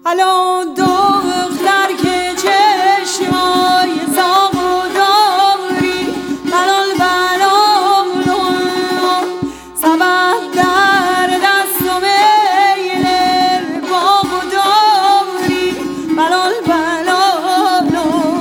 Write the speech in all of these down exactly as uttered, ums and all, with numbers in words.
الان دختر که چشمای زاغو داری بلال بلال سبب در دست و میل باغو داری بلال بلال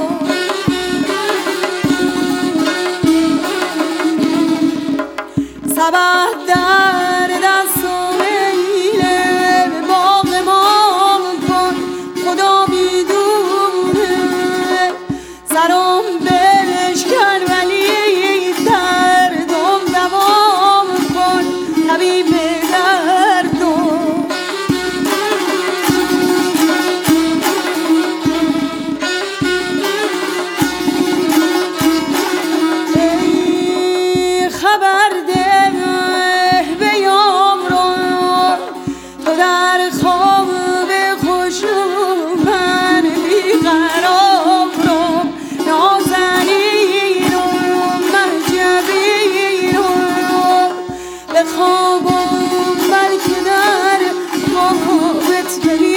سبب در دست و میل باغ ما کن خدا میدونه سرم بشکن ولی دردم دوام کن طبیب دردم ای خبر ده به یامرو تو در خواب خوش من بیقرار رو نازنین و مهجبین رو به خوابم بلکه در خوابت ببین